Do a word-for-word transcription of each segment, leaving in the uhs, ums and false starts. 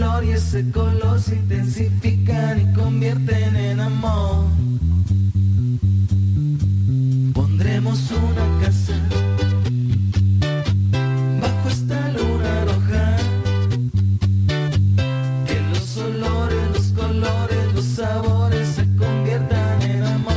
color y ese color se intensifican y convierten en amor. Pondremos una casa bajo esta luna roja, que los olores, los colores, los sabores se conviertan en amor.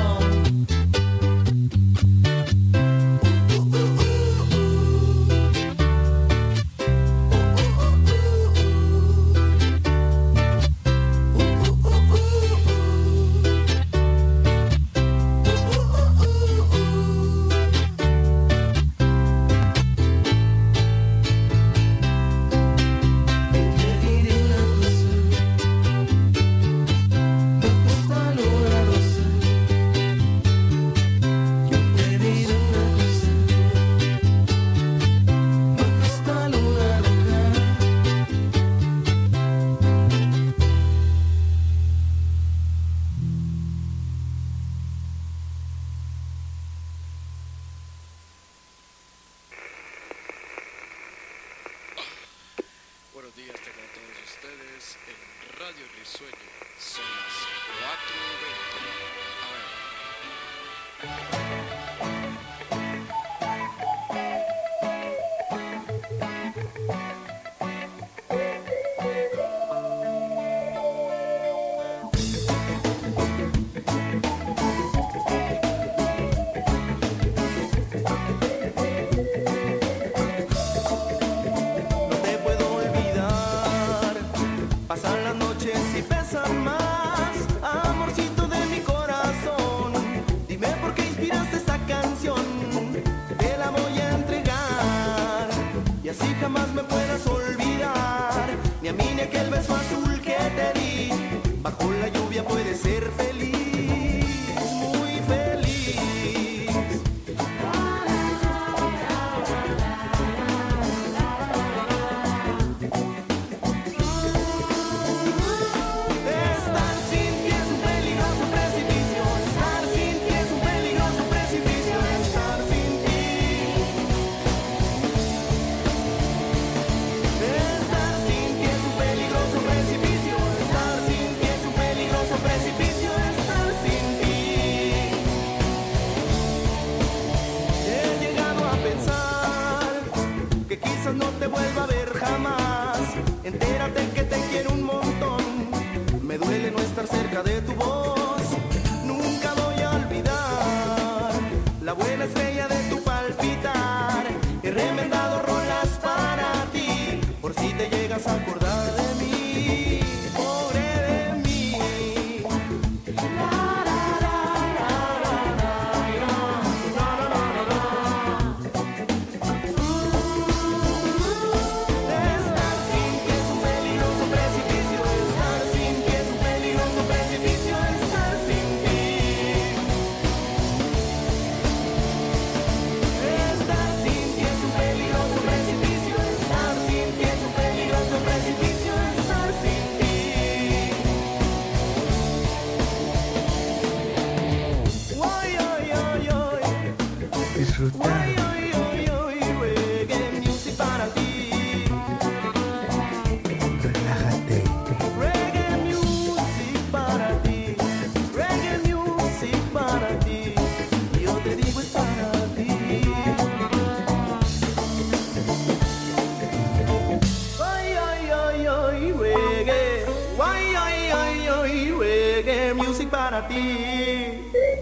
Para ti.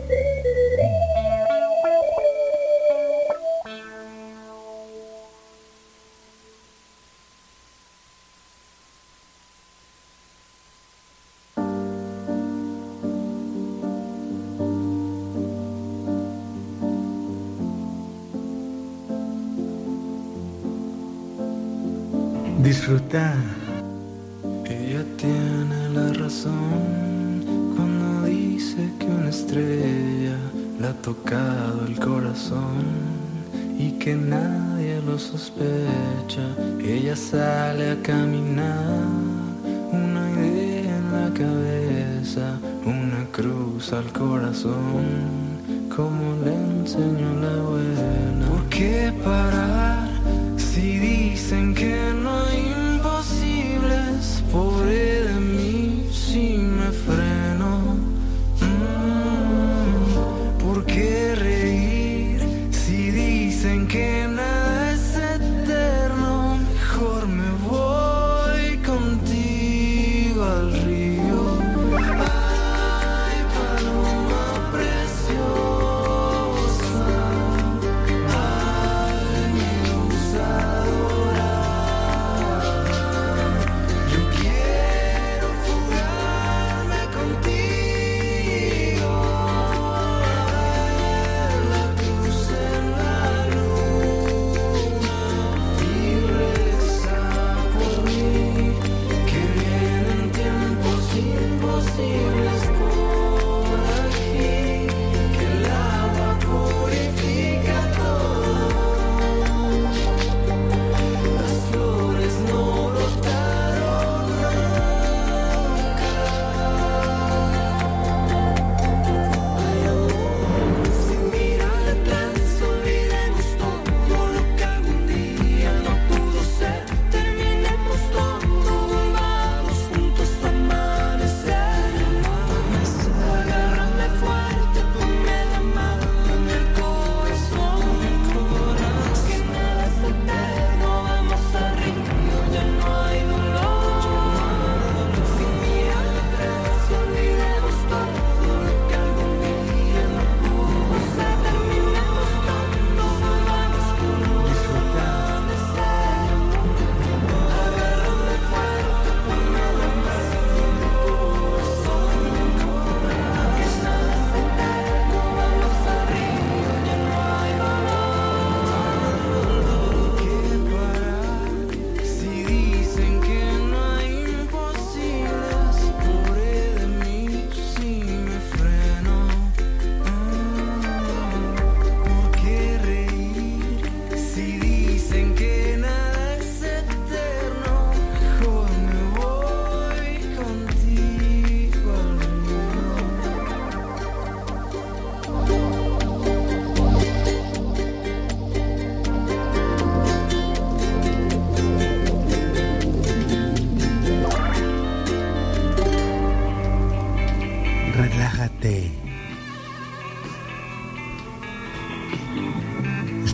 Disfrutar. Ella tiene la razón cuando dice que una estrella le ha tocado el corazón y que nadie lo sospecha. Ella sale a caminar, una idea en la cabeza, una cruz al corazón, como le enseñó la abuela. ¿Por qué parar si dicen que no hay imposibles? Por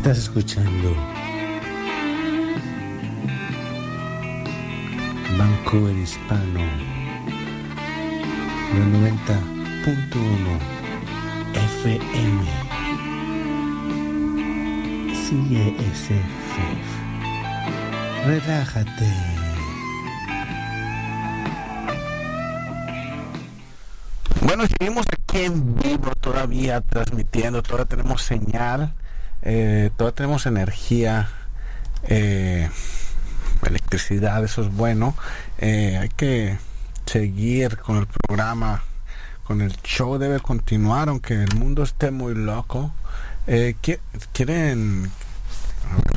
Estás escuchando Vancouver Hispano, el noventa punto uno F M. Sigue ese F. Relájate. Bueno, seguimos aquí en vivo todavía transmitiendo, todavía tenemos señal, eh, todavía tenemos energía, eh, electricidad, eso es bueno. Eh, hay que seguir con el programa, con el show debe continuar, aunque el mundo esté muy loco. Eh, ¿Quieren? A ver,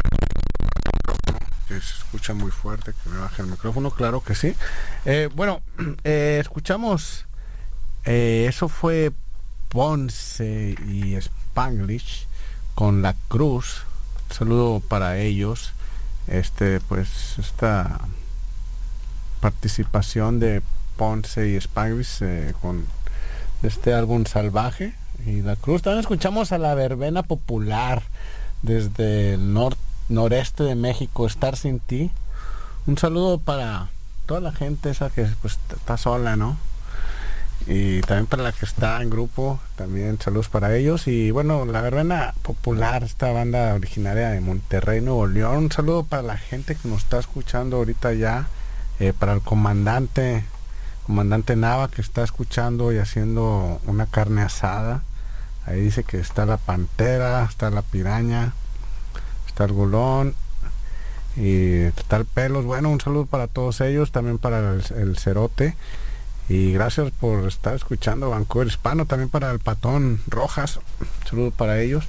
que se escucha muy fuerte, que me baje el micrófono, claro que sí. Eh, bueno, eh, escuchamos... Eh, eso fue Ponce y Spanglish con La Cruz. Saludo para ellos. Este, pues, esta participación de Ponce y Spanglish eh, con este álbum Salvaje y La Cruz. También escuchamos a La Verbena Popular desde el nor- noreste de México, Estar Sin Ti. Un saludo para toda la gente esa que pues está sola, ¿no? Y también para la que está en grupo, también saludos para ellos. Y bueno, La Verbena Popular, esta banda originaria de Monterrey, Nuevo León. Un saludo para la gente que nos está escuchando ahorita ya, eh, para el comandante comandante Nava, que está escuchando y haciendo una carne asada. Ahí dice que está la pantera, está la piraña, está el golón y está el pelos. Bueno, un saludo para todos ellos, también para el, el cerote. Y gracias por estar escuchando Vancouver Hispano, también para el Patón Rojas, saludos para ellos.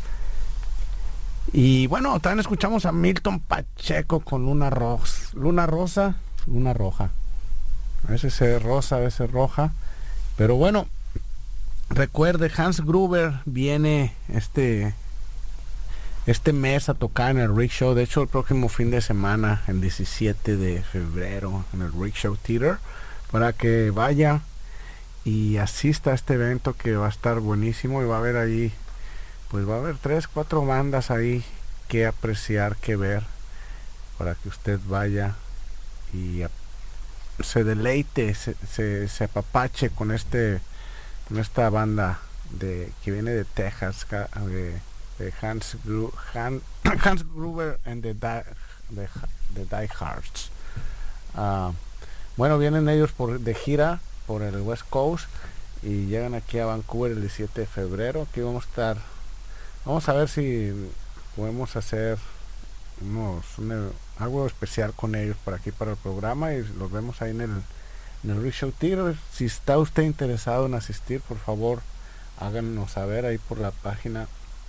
Y bueno, también escuchamos a Milton Pacheco con Luna Rosa, Luna Rosa, Luna Roja. A veces es rosa, a veces roja. Pero bueno, recuerde, Hans Gruber viene este, este mes a tocar en el Rick Show. De hecho, el próximo fin de semana, el diecisiete de febrero, en el Rick Show Theater, para que vaya y asista a este evento que va a estar buenísimo. Y va a haber ahí, pues va a haber tres, cuatro bandas ahí que apreciar, que ver, para que usted vaya y se deleite, se, se, se apapache con este, con esta banda de que viene de Texas, de, de Hans, Gru, Han, Hans Gruber and the, Die, the, the Die Hards. Uh, Bueno, vienen ellos por de gira por el West Coast y llegan aquí a Vancouver el diecisiete de febrero. Aquí vamos a estar, vamos a ver si podemos hacer unos, una, algo especial con ellos por aquí para el programa, y los vemos ahí en el, en el Rick Show Theater. Si está usted interesado en asistir, por favor háganos saber ahí por la página.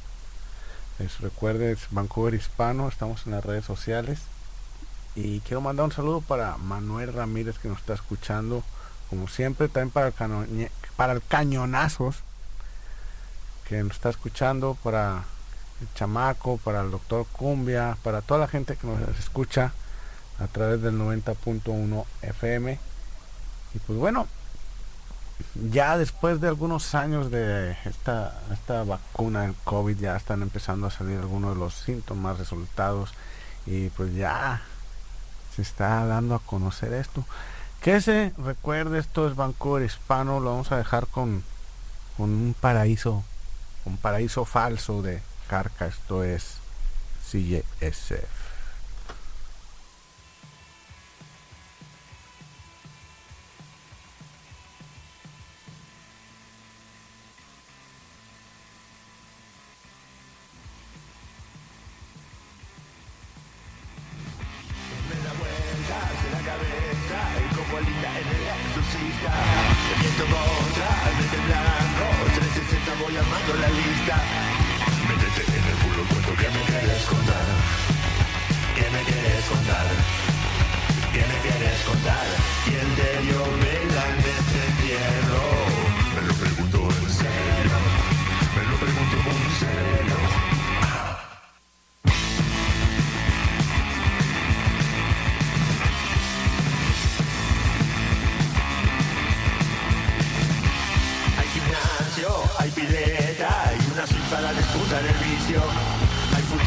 Es, recuerde, es Vancouver Hispano, estamos en las redes sociales. Y quiero mandar un saludo para Manuel Ramírez, que nos está escuchando como siempre, también para el, canoñe, para el Cañonazos, que nos está escuchando, para el Chamaco, para el Doctor Cumbia, para toda la gente que nos escucha a través del noventa punto uno F M. Y pues bueno, ya después de algunos años de esta, esta vacuna del COVID, ya están empezando a salir algunos de los síntomas, resultados, y pues ya se está dando a conocer esto. Que se recuerde, esto es Vancouver Hispano. Lo vamos a dejar con, con un paraíso, un paraíso falso de Carca. Esto es C J S F. Hay pileta y una suite para despuntar el vicio. Hay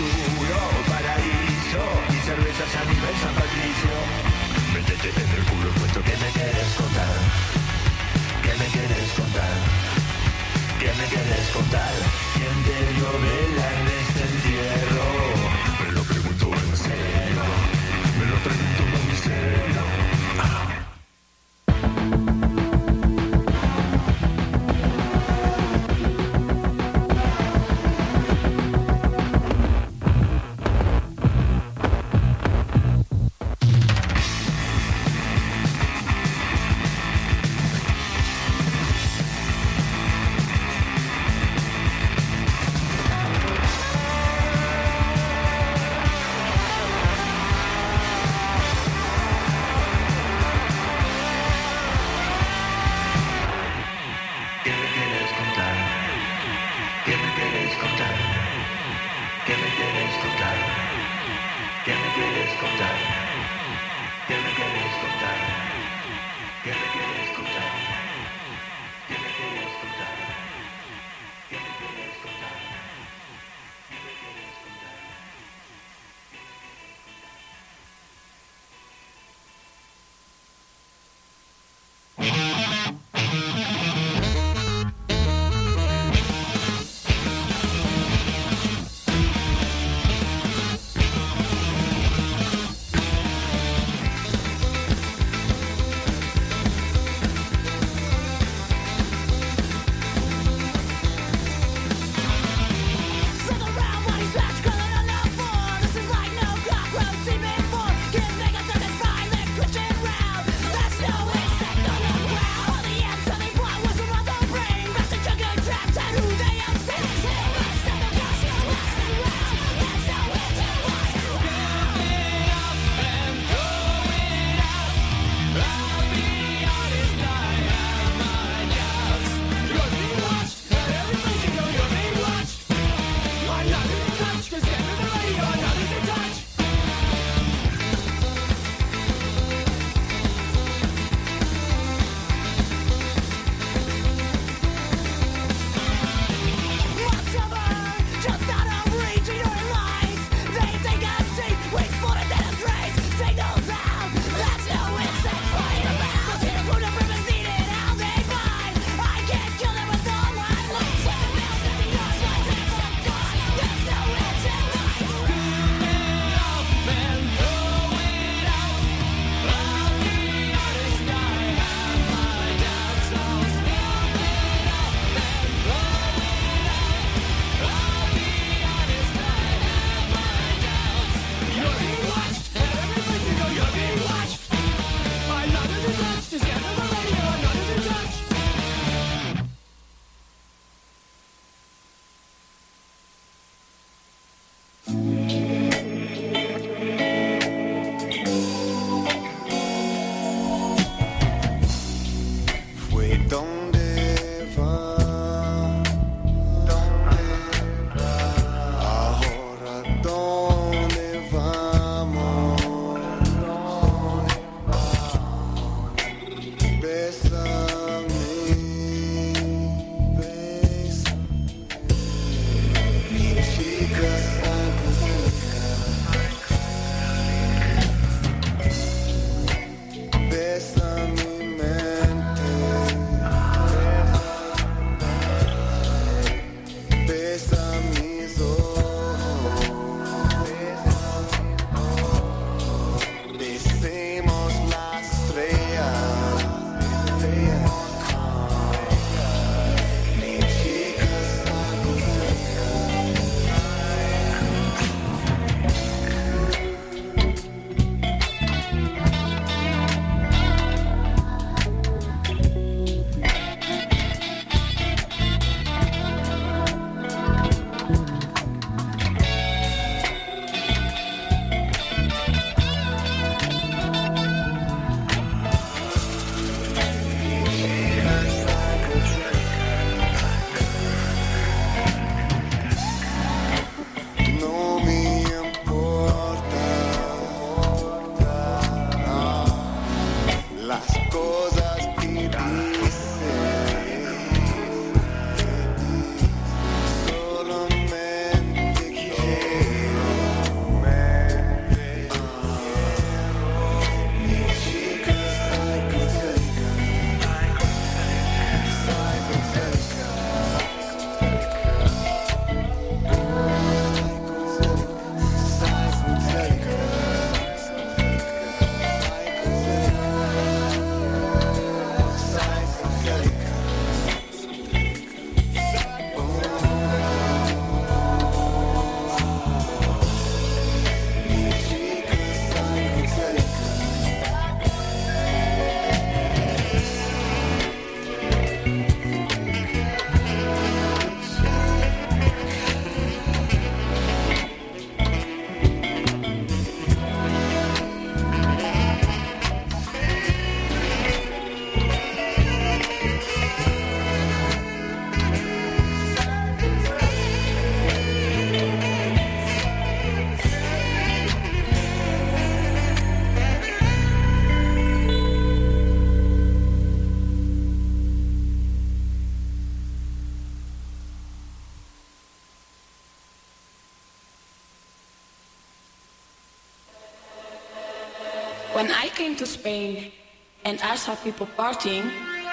When I came to Spain and I saw people partying,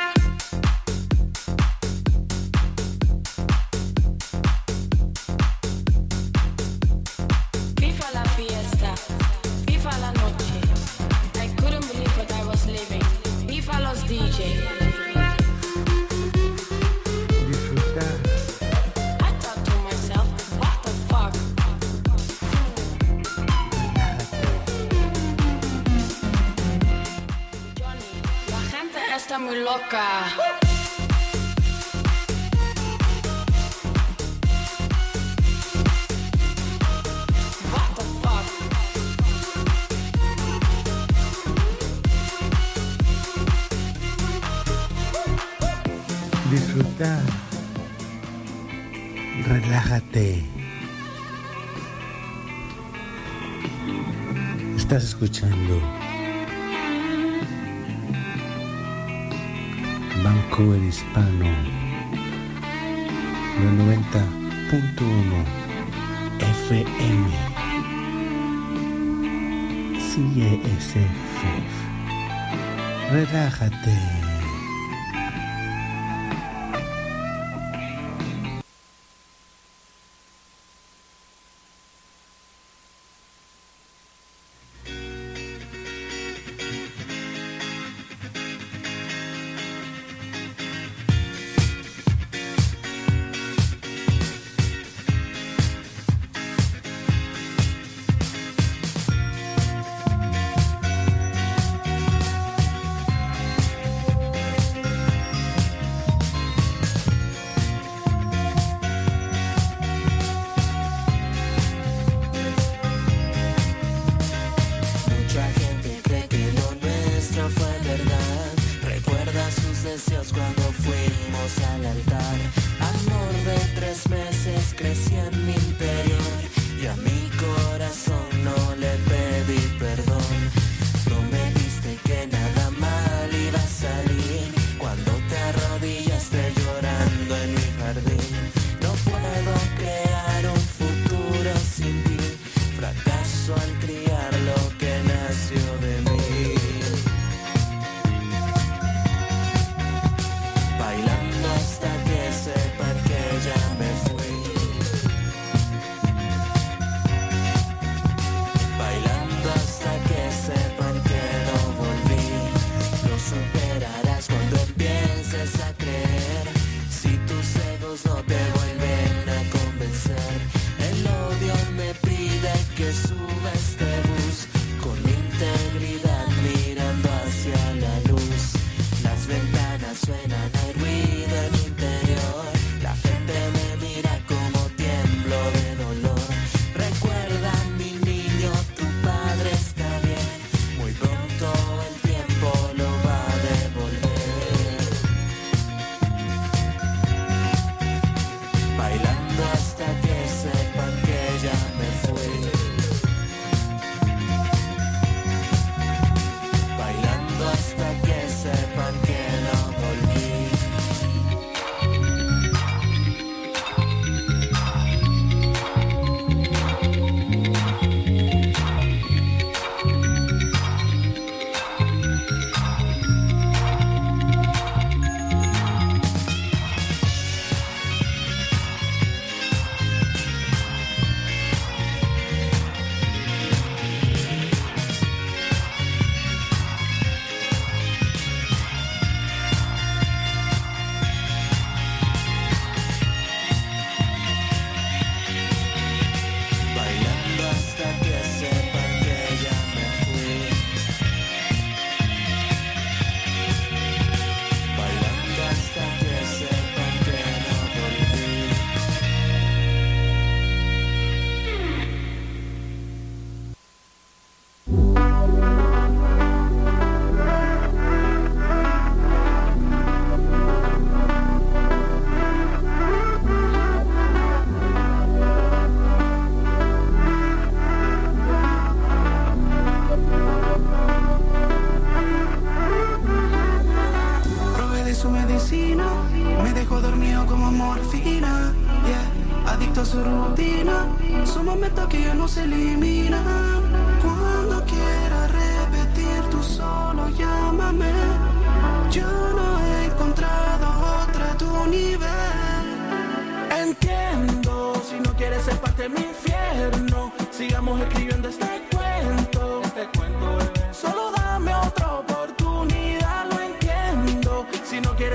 viva la fiesta, viva la noche. I couldn't believe what I was living. Viva los D J. Disfrutar. I thought to myself, what the fuck? Johnny, la gente está muy loca. What the fuck? Disfrutar. Relájate. Estás escuchando Vancouver Hispano, los noventa punto uno F M. C S F. Relájate. Son momentos que ya no se eliminan. Cuando quiera repetir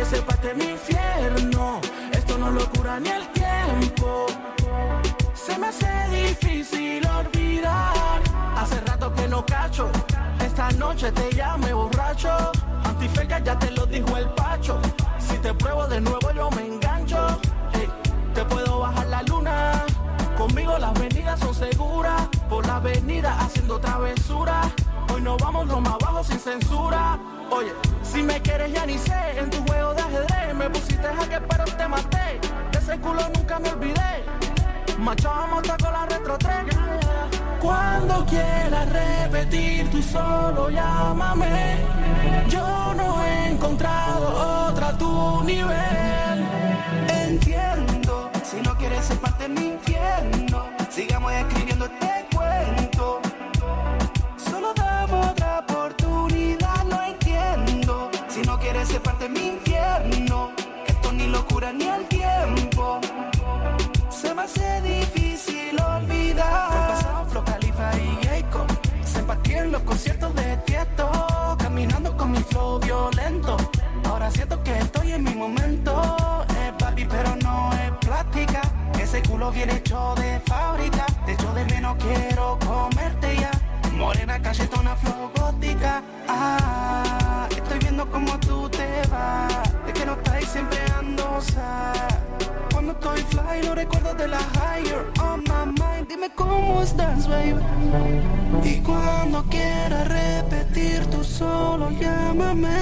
ser parte de mi infierno. Esto no lo cura ni el tiempo. Se me hace difícil olvidar. Hace rato que no cacho. Esta noche te llamé borracho. Antifeca ya te lo dijo el Pacho. Si te pruebo de nuevo yo me engancho. Ey, te puedo bajar la luna. Conmigo las venidas son seguras. Por la avenida haciendo travesura. Hoy nos vamos lo más bajo sin censura. Oye, si me quieres ya ni sé. En tu juego de ajedrez me pusiste jaque pero te maté. De ese culo nunca me olvidé. Machábamos con la retro tres. Cuando quieras repetir tú solo llámame. Yo no he encontrado otra a tu nivel. Entiendo, si no quieres ser parte de mi infierno, sigamos escribiendo este cuento. Solo dame otra oportunidad, no entiendo. Si no quieres ser parte de mi infierno, esto ni locura ni el tiempo. Se me hace difícil olvidar. Fue pasado Flow Califa y Jacob. Se partí en los conciertos de Tiesto, caminando con mi flow violento. Ahora siento que estoy en mi momento. Es papi pero no es plástica. Ese culo viene hecho de fábrica. Te echo de menos, quiero comerte ya. Morena cachetona flow gótica. Ah, estoy viendo cómo tú te vas. De que no estáis siempre ando sad. Cuando estoy fly, no recuerdo de la higher on my mind. Dime cómo estás, baby. Y cuando quieras repetir, tú solo llámame,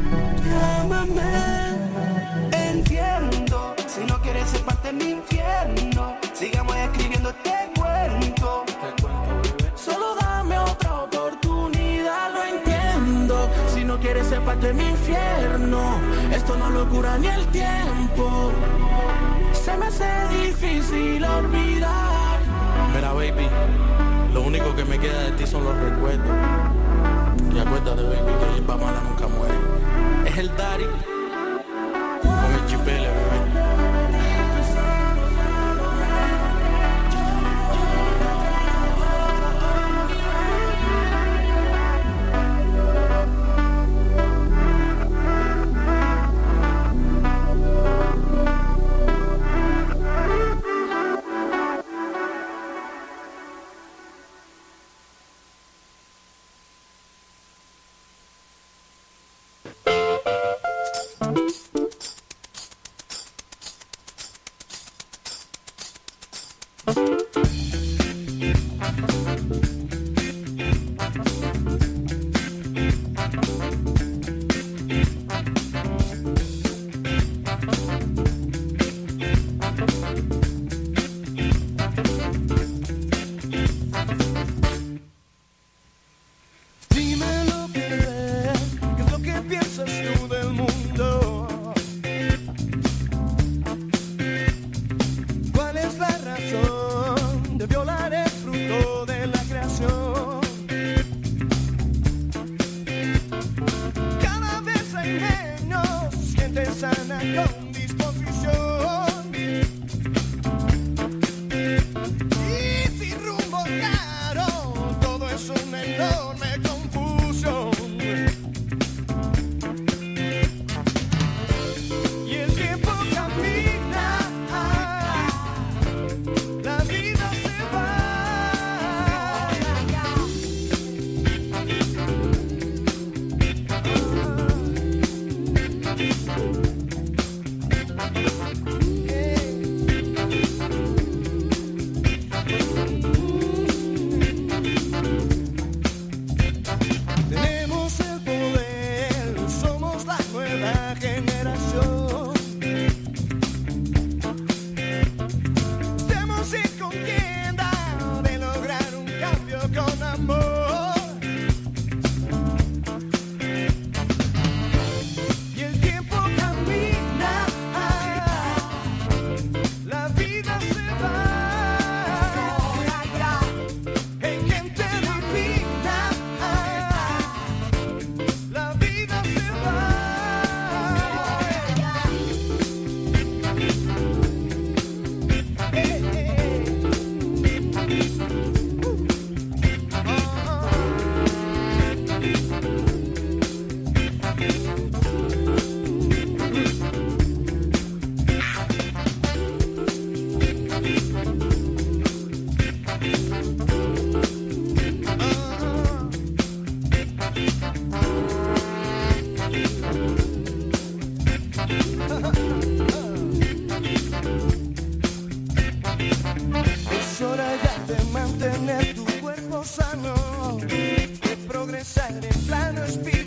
llámame. Entiendo, si no quieres ser parte de mi infierno, sigamos escribiendo este cuento. Solo dame otra oportunidad, lo entiendo. Si no quieres ser parte de mi infierno, esto no lo cura ni el tiempo. Se me hace difícil olvidar. Mira, baby, lo único que me queda de ti son los recuerdos. Y acuérdate, baby, que el Pamala nunca muere. Es el Daddy con el chipele, bebé. Sana con